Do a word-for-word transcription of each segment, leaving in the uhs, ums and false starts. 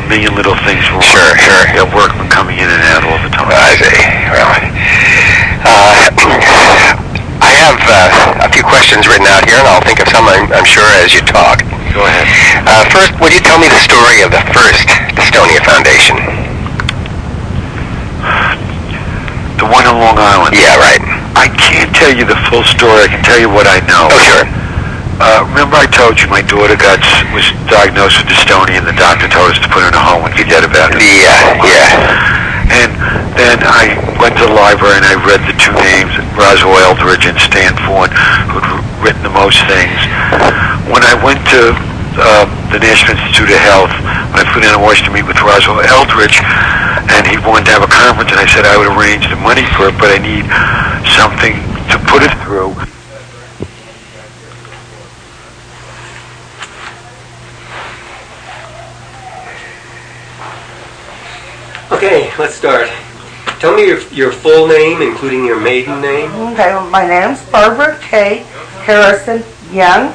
million little things wrong. Sure, sure. You have workmen coming in and out all the time. I see. Well, uh, I have uh, a few questions written out here, and I'll think of some, I'm, I'm sure, as you talk. Go ahead. Uh, first, would you tell me the story of the first Dystonia Foundation? The one in Long Island? Yeah, right. I can't tell you the full story. I can tell you what I know. Oh, sure. Uh, remember I told you my daughter got was diagnosed with dystonia, and the doctor told us to put her in a home and forget about it. Yeah, yeah. And then I went to the library and I read the two names, Roswell Eldridge and Stan Ford, who'd written the most things. When I went to uh, the National Institute of Health, when I flew down to Washington to meet with Roswell Eldridge, and he wanted to have a conference, and I said I would arrange the money for it, but I need something to put it through. Okay, let's start. Tell me your, your full name, including your maiden name. Okay, well, my name's Barbara K. Harrison Young.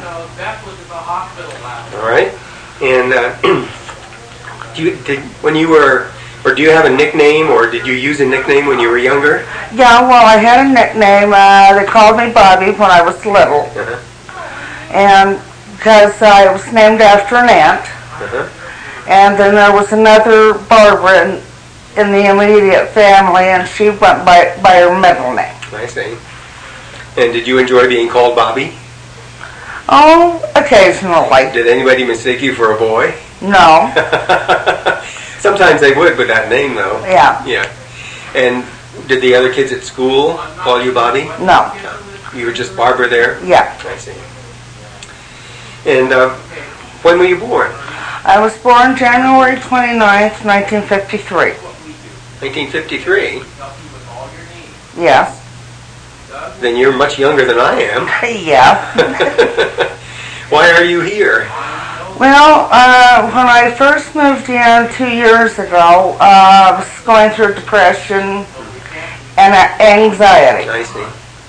All right. And uh, do you, did, when you were, or do you have a nickname, or did you use a nickname when you were younger? Yeah, well, I had a nickname. Uh, they called me Bobby when I was little. Uh-huh. And because I was named after an aunt. Uh-huh. And then there was another Barbara in, in the immediate family, and she went by, by her middle name. I see. And did you enjoy being called Bobby? Oh, occasionally. Did anybody mistake you for a boy? No. Sometimes they would with that name, though. Yeah. Yeah. And did the other kids at school call you Bobby? No. You were just Barbara there? Yeah. I see. And uh, when were you born? I was born January twenty-ninth, nineteen fifty-three. nineteen fifty-three? Yes. Then you're much younger than I am. Yeah. Why are you here? Well, uh, when I first moved in two years ago, uh, I was going through depression and uh, anxiety. I see.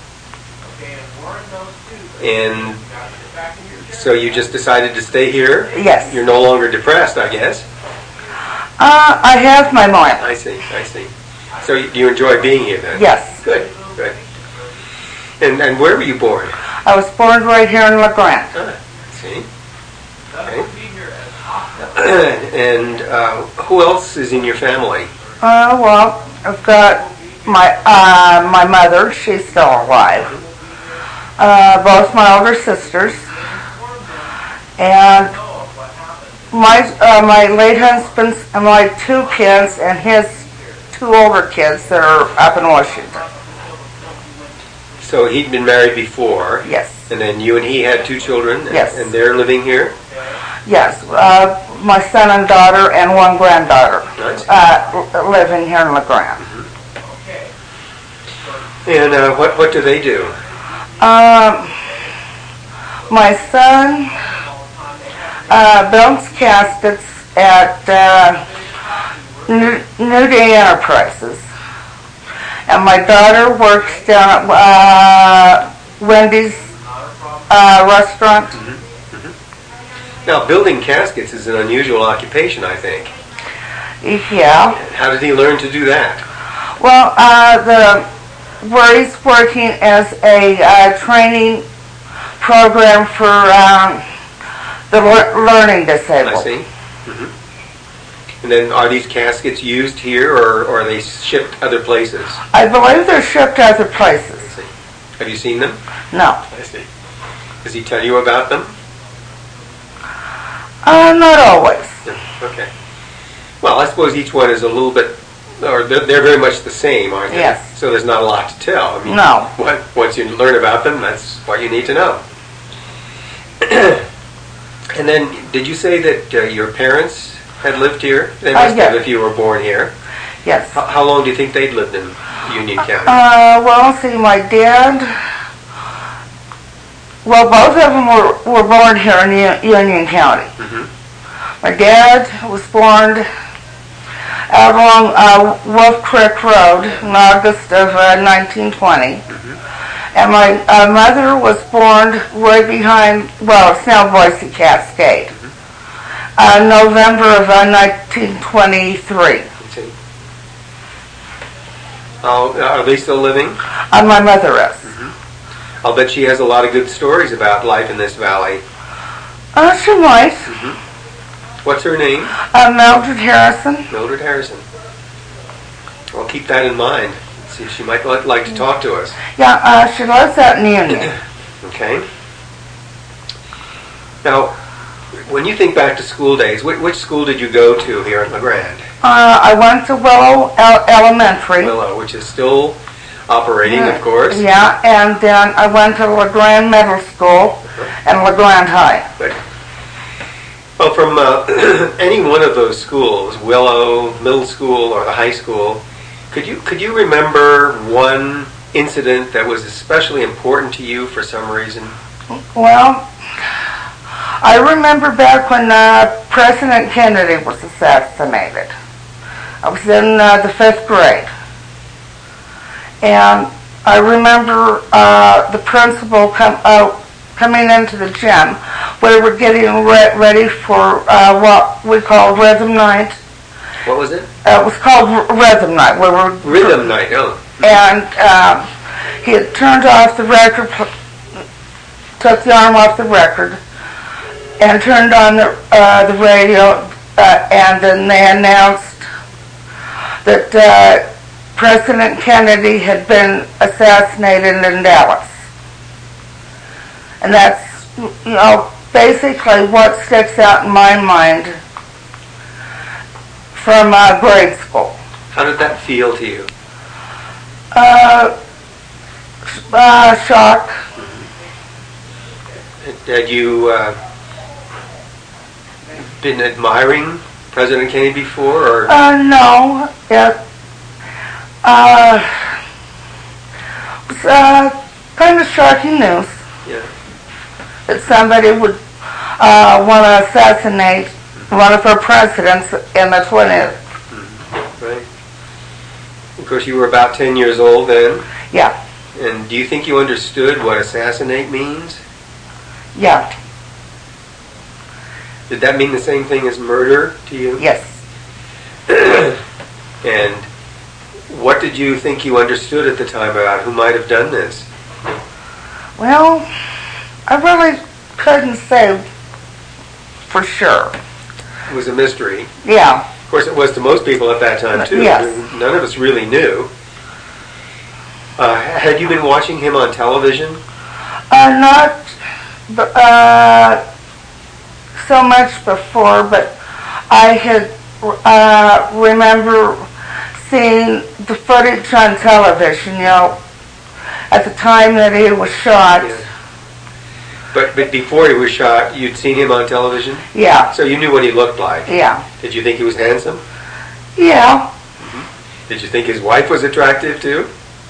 And so you just decided to stay here? Yes. You're no longer depressed, I guess? Uh, I have my mind. I see, I see. So you, you enjoy being here then? Yes. Good, good. And and where were you born? I was born right here in LeGrand. Ah, see. Okay. And uh, who else is in your family? Uh, well, I've got my uh, my mother. She's still alive. Uh, both my older sisters, and my uh, my late husband's and my two kids and his two older kids that are up in Washington. So he'd been married before. Yes. And then you and he had two children. Yes. And they're living here. Yes. Uh, my son and daughter and one granddaughter Nice. uh, living here in LeGrand. Mm-hmm. And uh, what what do they do? Um, my son uh, builds caskets at uh, New, New Day Enterprises, and my daughter works down at uh, Wendy's uh, restaurant. Mm-hmm. Mm-hmm. Now, building caskets is an unusual occupation, I think. Yeah. How did he learn to do that? Well, uh, the where he's working as a uh, training program for um, the le- learning disabled. I see. Mm-hmm. And then are these caskets used here, or, or are they shipped other places? I believe they're shipped to other places. I see. Have you seen them? No. I see. Does he tell you about them? Uh, not always. Okay. Well, I suppose each one is a little bit, or they're, they're very much the same, aren't they? Yes. So there's not a lot to tell. I mean, No. What, once you learn about them, that's what you need to know. And then, did you say that uh, your parents had lived here? They must Uh, yes. have if you were born here. Yes. How, how long do you think they'd lived in Union County? Uh, well, see, my dad, well, both of them were, were born here in U- Union County. Mm-hmm. My dad was born out along uh, Wolf Creek Road in August of uh, nineteen twenty. Mm-hmm. And my uh, mother was born right behind, well, it's now Boise Cascade. Mm-hmm. Uh, November of uh, nineteen twenty-three. Let's see. Oh, are they still living? Uh, my mother is. I'll bet she has a lot of good stories about life in this valley. Uh, she might. What's her name? Uh, Mildred Harrison. Mildred Harrison. I'll keep that in mind. See if she might li- like to talk to us. Yeah, uh, she lives out in Union. Okay. Now, when you think back to school days, which, which school did you go to here in LeGrand? Uh, I went to Willow El- Elementary. Willow, which is still operating, of course. Yeah, and then I went to LeGrand Middle School and LeGrand High. But, well, from uh, any one of those schools, Willow, middle school, or the high school, could you could you remember one incident that was especially important to you for some reason? Well, I remember back when uh, President Kennedy was assassinated. I was in uh, the fifth grade. And I remember uh, the principal come out, coming into the gym. We were getting re- ready for uh, what we call Rhythm Night. What was it? Uh, it was called R- Rhythm Night. We were Rhythm Night, oh. And um, he had turned off the record, pl- took the arm off the record, and turned on the, uh, the radio, uh, and then they announced that uh, President Kennedy had been assassinated in Dallas. And that's, you know, basically what sticks out in my mind from uh, grade school. How did that feel to you? Uh, uh, shock. Had you uh, been admiring President Kennedy before, or? Uh, no. It, uh, it was uh, kind of shocking news Yeah. that somebody would uh, want to assassinate one of our presidents in the twentieth. Right. Of course, you were about ten years old then. Yeah, And do you think you understood what assassinate means? yeah, Did that mean the same thing as murder to you? yes. And what did you think you understood at the time about who might have done this? Well, I really couldn't say for sure. It was a mystery. Yeah, Of course, it was to most people at that time, too. Yes. None of us really knew. Uh, had you been watching him on television? uh, not b- uh, so much before, but I had uh, remember seeing the footage on television, you know, at the time that he was shot. Yeah. But, but before he was shot, you'd seen him on television? Yeah, So you knew what he looked like. yeah, Did you think he was handsome? yeah, Did you think his wife was attractive, too?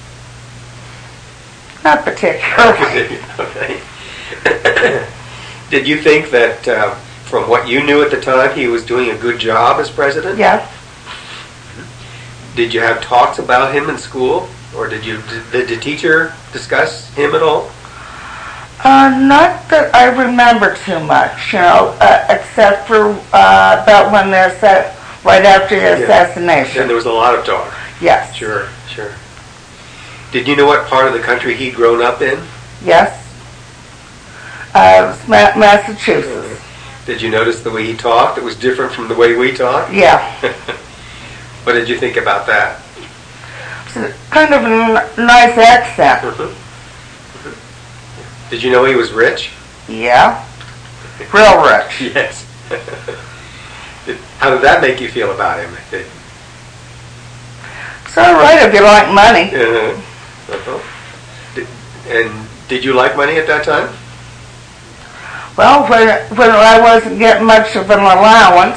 not particularly. Okay. Did you think that, uh, from what you knew at the time, he was doing a good job as president? Yeah, Did you have talks about him in school? Or did you did the teacher discuss him at all? uh, not that I remember too much, you know, uh, except for uh, about when they assa- right after the Yeah. And assassination. there was a lot of talk. Yes, Sure, sure. Did you know what part of the country he'd grown up in? yes. Uh, it was Ma- Massachusetts. Did you notice the way he talked? It was different from the way we talk? Yeah, What did you think about that? it's a kind of a n- nice accent. Did you know he was rich? Yeah, real rich. Yes. Did- How did that make you feel about him? Did- It's all right if you like money. Uh, uh-huh. Did- And did you like money at that time? Well, when, when I wasn't getting much of an allowance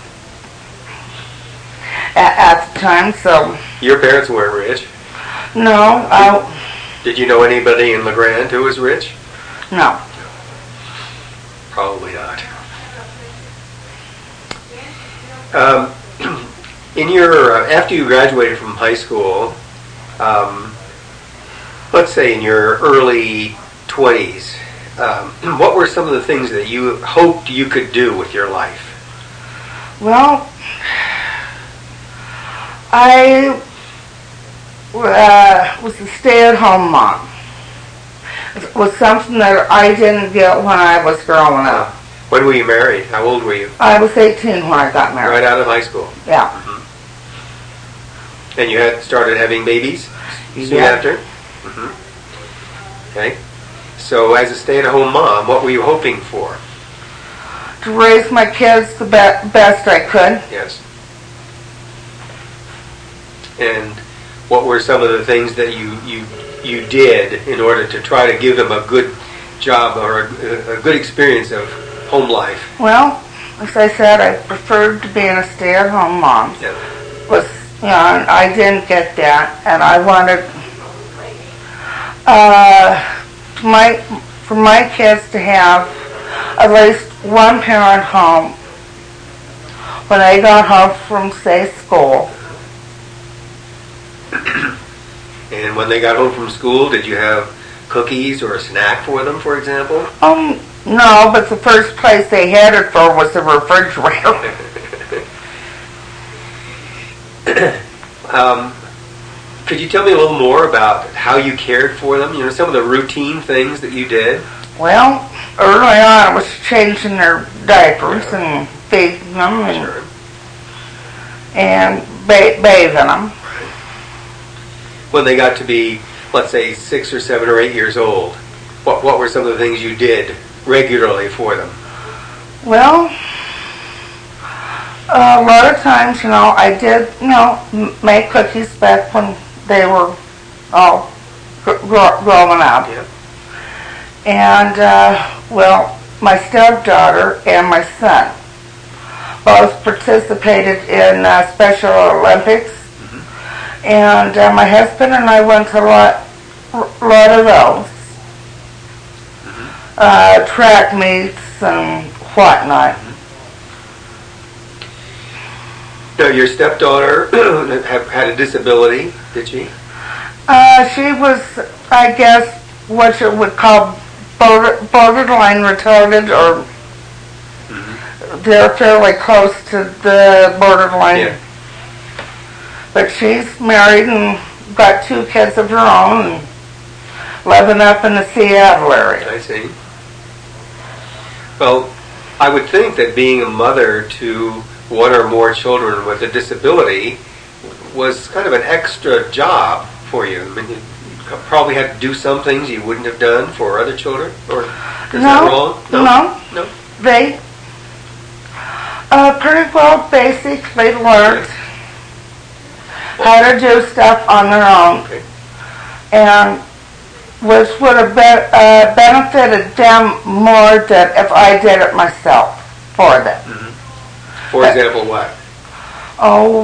at, at the time, so Your parents weren't rich. no, I, Did you know anybody in LeGrand who was rich? no. Probably not. Um, in your uh, after you graduated from high school, um, let's say in your early twenties, um, what were some of the things that you hoped you could do with your life? Well, I uh, was a stay-at-home mom. It was something that I didn't get when I was growing up. When were you married? How old were you? I was eighteen when I got married. Right out of high school. Yeah. Mm-hmm. And you had started having babies soon Yeah. after? Mm-hmm. Okay. So as a stay-at-home mom, what were you hoping for? To raise my kids the be- best I could. Yes. And what were some of the things that you, you, you did in order to try to give them a good job or a, a good experience of home life? Well, as I said, I preferred to being a stay-at-home mom. Yeah. Was, you know, and I didn't get that, and I wanted uh, my for my kids to have at least one parent home when they got home from, say, school. And when they got home from school, did you have cookies or a snack for them, for example? Um, no, but the first place they had it for was the refrigerator. um, could you tell me a little more about how you cared for them? You know, some of the routine things that you did? Well, early on it was changing their diapers and feeding them and, Sure. and ba- bathing them. When they got to be, let's say, six or seven or eight years old, what what were some of the things you did regularly for them? Well, a lot of times, you know, I did, you know, m- make cookies back when they were all gr- gr- growing up. Yeah. And, uh, well, my stepdaughter and my son both participated in uh, Special Olympics. Mm-hmm. And uh, my husband and I went to a lot, lot of those. Mm-hmm. Uh, track meets and whatnot. Now, your stepdaughter have had a disability, did she? Uh, she was, I guess, what you would call border, borderline retarded, or mm-hmm. they're fairly close to the borderline. Yeah. But she's married and got two kids of her own and living up in the Seattle area. I see. Well, I would think that being a mother to one or more children with a disability was kind of an extra job for you. I mean, you probably had to do some things you wouldn't have done for other children, or is no, that wrong? No, no. They uh, pretty well basically learned how to do stuff on their own, Okay. and which would have been, uh, benefited them more than if I did it myself for them. Mm-hmm. For example, what? Oh,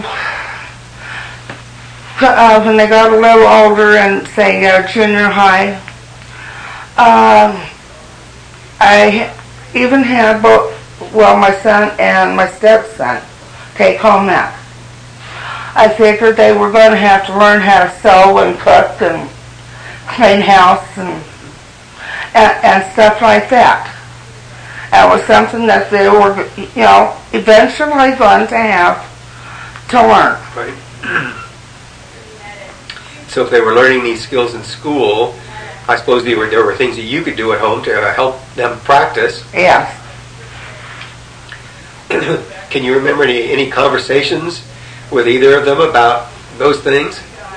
uh, when they got a little older and say uh, junior high, um, I even had both, well, my son and my stepson take home ec. I figured they were going to have to learn how to sew and cook and clean house and, and, and stuff like that. It was something that they were, you know, eventually going to have to learn. Right. So if they were learning these skills in school, I suppose there were, there were things that you could do at home to uh, help them practice. Yes. Can you remember any, any conversations with either of them about those things?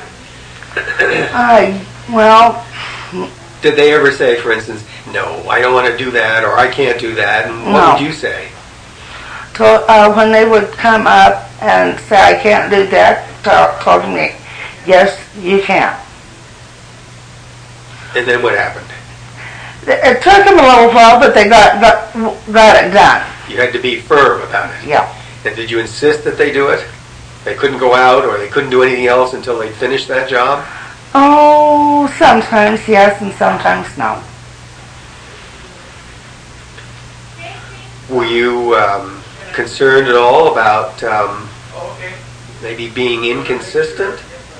I, well, Did they ever say, for instance, no, I don't want to do that, or I can't do that, and what No. would you say? to, uh, when they would come up and say, I can't do that, to, told me, yes, you can. And then what happened? It took them a little while, but they got, got, got it done. You had to be firm about it. Yeah. And did you insist that they do it? They couldn't go out, or they couldn't do anything else until they finished that job? Oh, sometimes yes and sometimes no. Were you um, concerned at all about um, maybe being inconsistent?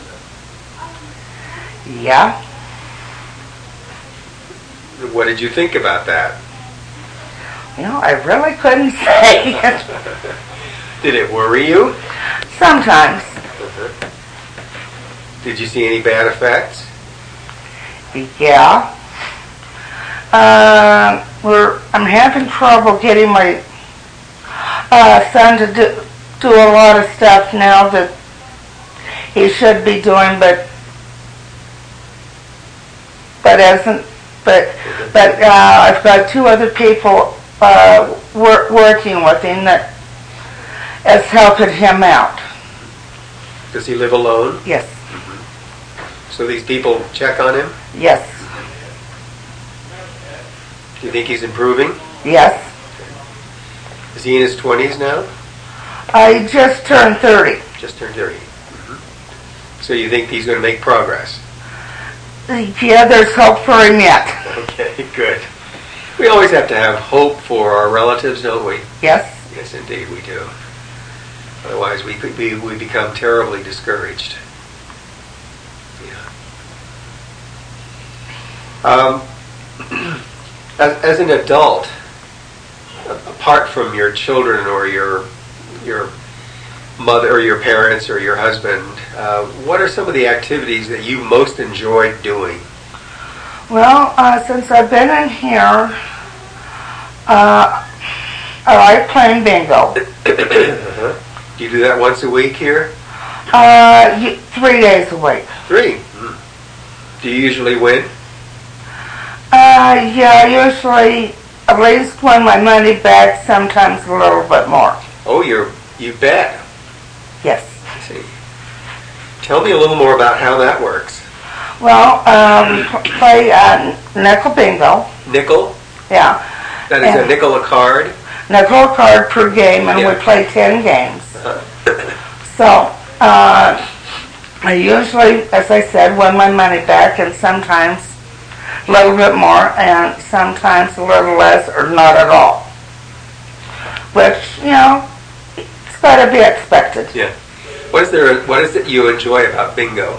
Yeah. What did you think about that? You know, I really couldn't say it. Did it worry you? Sometimes. Uh-huh. Did you see any bad effects? Yeah. Uh, we're, I'm having trouble getting my uh, son to do, do a lot of stuff now that he should be doing, but but isn't. But but uh, I've got two other people uh, wor- working with him that is helping him out. Does he live alone? Yes. So these people check on him? Yes. Do you think he's improving? Yes. Is he in his twenties now? I just turned thirty. Just turned thirty. Mm-hmm. So you think he's going to make progress? Yeah, there's hope for him yet. Okay, good. We always have to have hope for our relatives, don't we? Yes. Yes, indeed, we do. Otherwise, we could be we become terribly discouraged. Yeah. Um, as, as an adult, apart from your children or your your mother or your parents or your husband, uh, what are some of the activities that you most enjoyed doing? Well, uh, since I've been in here, uh, I like playing bingo. uh-huh. Do you do that once a week here? Uh, y- three days a week. Three. Mm. Do you usually win? Uh, yeah, usually at least win my money back, sometimes a little bit more. Oh, you're you bet. Yes. I see. Tell me a little more about how that works. Well, um, play uh, nickel bingo. Nickel? Yeah. That is And a nickel a card? nickel card per game, and Yeah. we play ten games. Uh-huh. So, uh, I usually, as I said, win my money back, and sometimes a little bit more, and sometimes a little less, or not at all. Which, you know, it's got to be expected. Yeah. What is there? What is it you enjoy about bingo?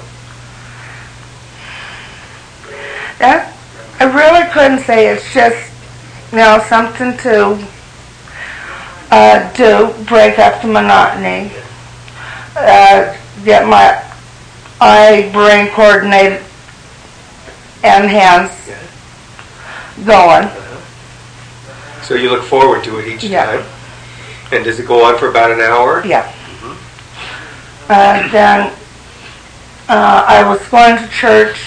That, I really couldn't say. It's just, you know, something to uh, do, break up the monotony, uh, get my eye, brain coordinated, and hands Yeah. going. Uh-huh. So you look forward to it each Yeah. time? And does it go on for about an hour? Yeah. Uh, then uh, I was going to church.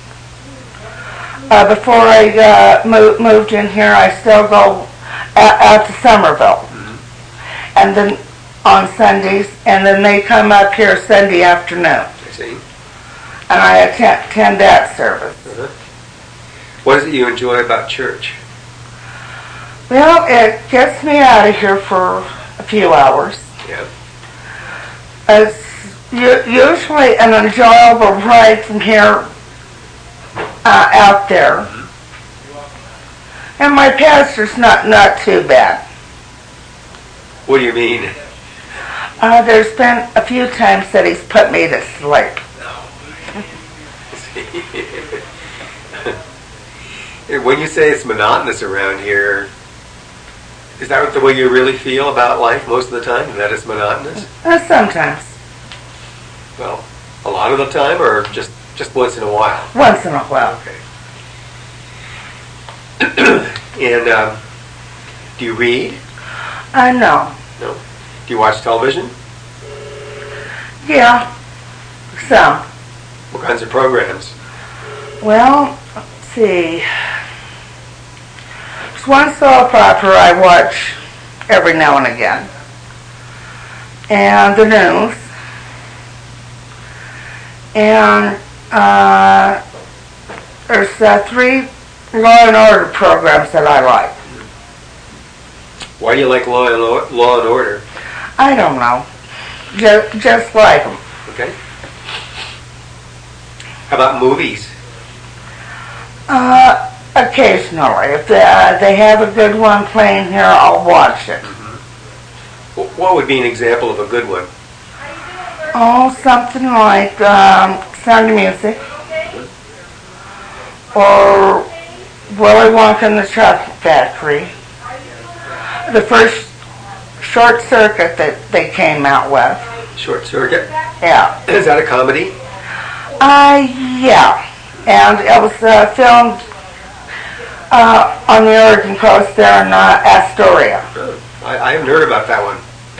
Uh, before I uh, mo- moved in here, I still go out, out to Somerville. Mm-hmm. And then on Sundays, and then they come up here Sunday afternoon. I see. And I attend, attend that service. Uh-huh. What is it you enjoy about church? Well, it gets me out of here for a few hours. Yeah. It's u- usually an enjoyable ride from here uh, out there. And my pastor's not, not too bad. What do you mean? Uh, there's been a few times that he's put me to sleep. When you say it's monotonous around here, is that the way you really feel about life most of the time? That it's monotonous? Uh, sometimes. Well, a lot of the time, or just just once in a while? Once in a while. Okay. And um, do you read? I know. No. Do you watch television? Yeah. Some. What kinds of programs? Well, let's see. There's one soap opera I watch every now and again. And the news. And uh, there's uh, three Law and Order programs that I like. Why do you like Law and, Lo- Law and Order? I don't know. Just, just like them. Okay. How about movies? Uh, occasionally. If they, uh, they have a good one playing here, I'll watch it. Mm-hmm. What would be an example of a good one? Oh, something like um, Sound of Music. Or Willy Wonka and the Chocolate Factory. The first Short Circuit that they came out with. Short Circuit. Yeah. Is that a comedy? Uh, yeah. And it was uh, filmed uh, on the Oregon coast there in uh, Astoria. Oh, I, I haven't heard about that one.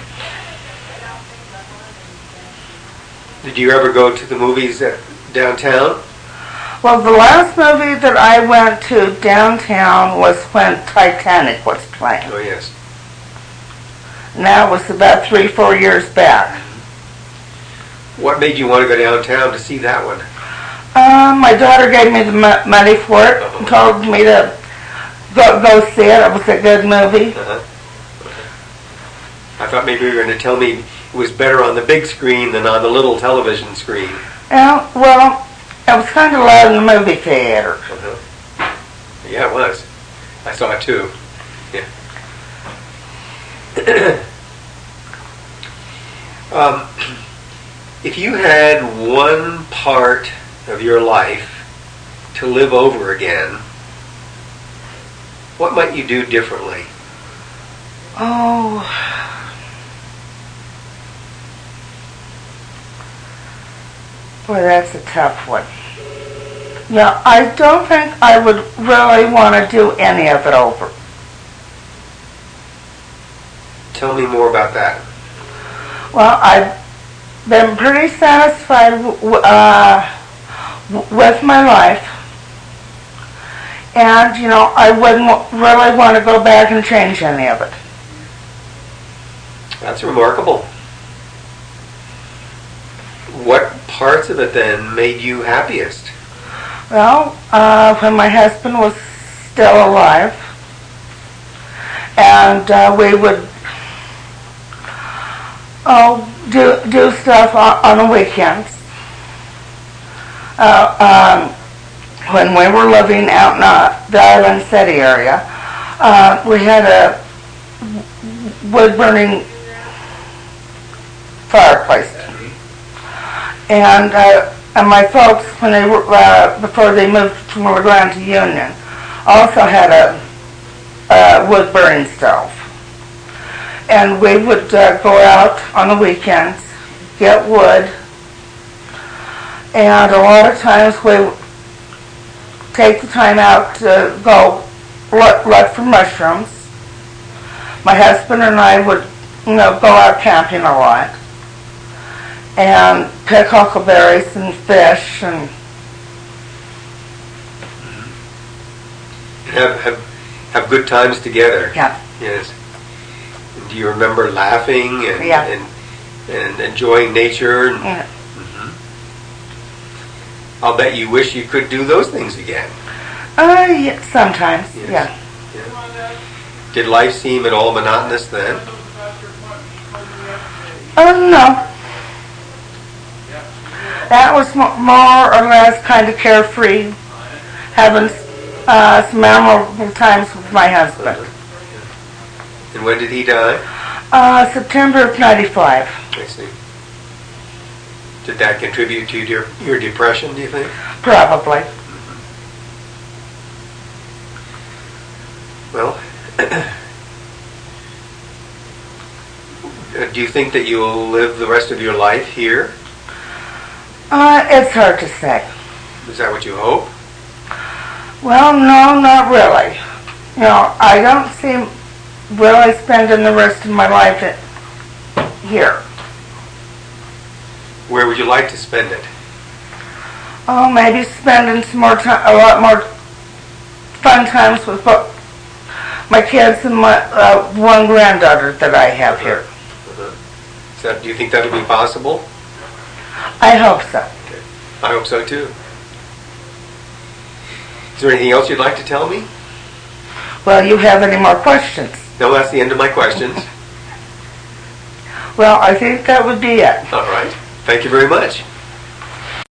Did you ever go to the movies at downtown? Well, the last movie that I went to downtown was when Titanic was playing. Oh, yes. And that was about three, four years back. What made you want to go downtown to see that one? Um, my daughter gave me the mo- money for it and told me to go, go see it. It was a good movie. Uh-huh. I thought maybe you were going to tell me it was better on the big screen than on the little television screen. Yeah, well, it was kind of loud in the movie theater. Uh-huh. Yeah, it was. I saw it too. Yeah. um, if you had one part of your life to live over again, what might you do differently? Oh, boy, that's a tough one. Yeah, I don't think I would really want to do any of it over. Tell me more about that. Well, I've been pretty satisfied w- uh, w- with my life. And, you know, I wouldn't really want to go back and change any of it. That's remarkable. What parts of it then made you happiest? Well, uh, when my husband was still alive, and uh, we would oh do do stuff on, on the weekends. Uh, um, when we were living out in uh, the Island City area, uh, we had a wood burning fireplace, and. Uh, And my folks, when they were uh, before they moved from Legrand to Union, also had a, a wood burning stove. And we would uh, go out on the weekends, get wood, and a lot of times we would take the time out to go look, look for mushrooms. My husband and I would, you know, go out camping a lot. And pick huckleberries and fish and have have have good times together. Yeah. Yes. And do you remember laughing and Yeah. and, and enjoying nature? And, yeah. Mhm. I'll bet you wish you could do those things again. Uh, yeah, sometimes, Yes. yeah. Yeah. Did life seem at all monotonous then? Oh, no. That was mo- more or less kind of carefree, having uh, some memorable times with my husband. And when did he die? Uh, September of ninety-five. I see. Did that contribute to your, your depression, do you think? Probably. Well, do you think that you'll live the rest of your life here? Uh, it's hard to say. Is that what you hope? Well, no, not really. You know, I don't see really spending the rest of my life at, here. Where would you like to spend it? Oh, maybe spending some more time, a lot more fun times with bo- my kids and my uh, one granddaughter that I have here. Uh-huh. Is that, do you think that'll be possible? I hope so. Okay. I hope so too. Is there anything else you'd like to tell me? Well, you have any more questions? No, that's the end of my questions. Well, I think that would be it. All right. Thank you very much.